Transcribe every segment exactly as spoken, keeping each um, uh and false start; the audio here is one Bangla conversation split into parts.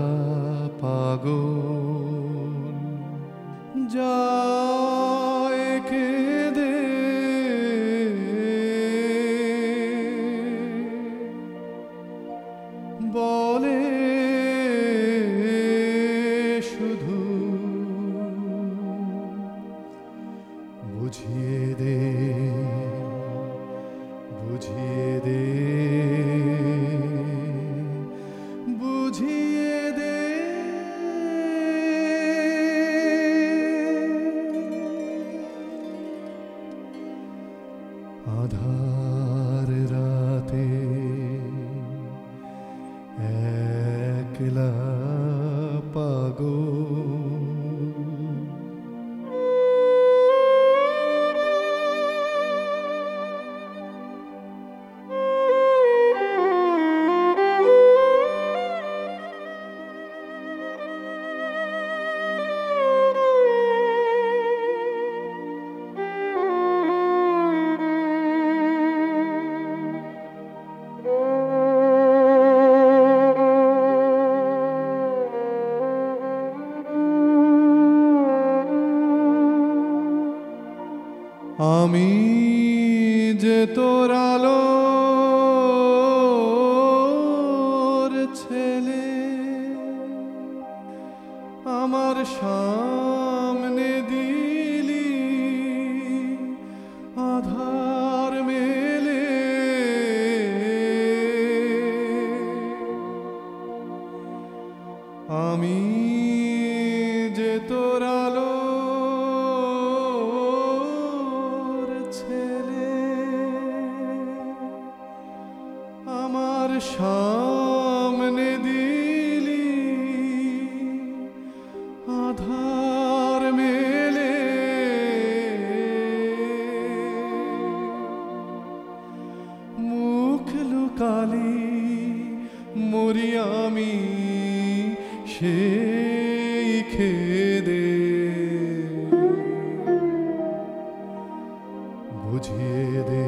পাগল যায় কেঁদে বলে শুধু বুঝিয়ে দে বুঝিয়ে দে বুঝিয়ে দে আধার রাতে একলা পাগল আমি যে তোর আলোর ছেলে আমার সামনে দিলি আধার মেলে আমি যে তোর আলো আমার সামনে দিলি আধার মেলে মুখ লুকালি মরি আমি সেই খেদে বুঝিয়ে দে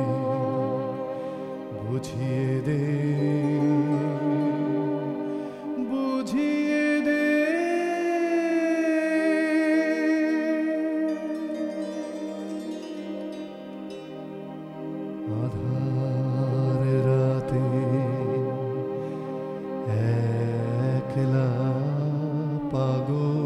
বুঝিয়ে দে বুঝিয়ে দে আধার রাতে একলা পাগল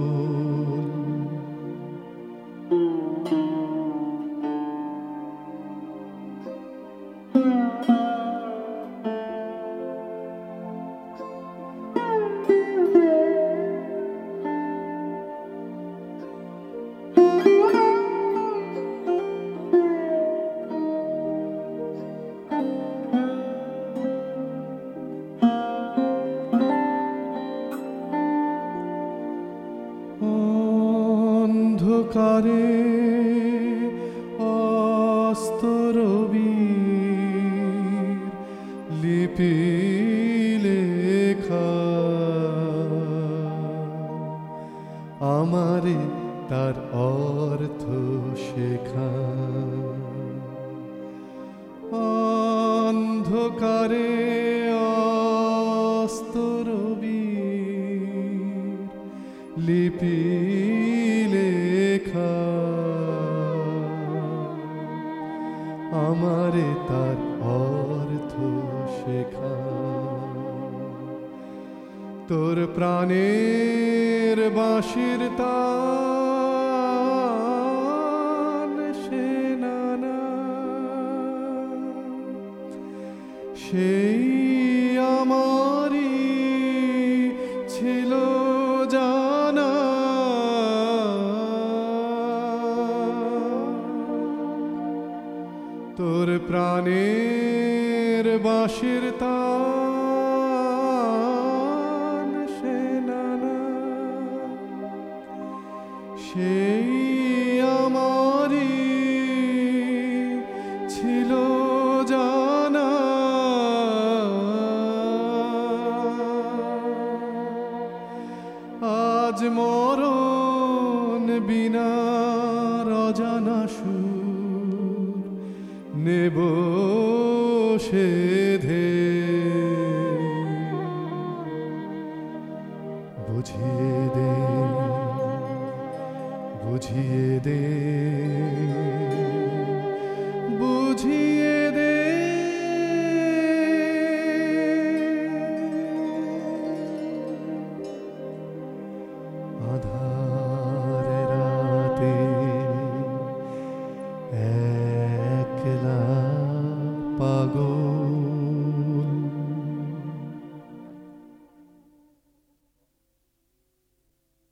অন্ধকারে অস্ত রবির লিপি লেখা আমারে তার অর্থ শেখা অন্ধকারে অস্ত রবির লিপি লেখা আমারে তার অর্থ শেখা তোর প্রাণের বাঁশির তান সে নানা সেই আমারই ছিল জানা তোর প্রাণের বাঁশির তান সে নানা সেই আমারই ছিল জানা আজ মরণ বিনা অজানা সুর নেব সেধে বুঝিয়ে দে বুঝিয়ে দে বুঝিয়ে দে আধার রাতে একলা পাগল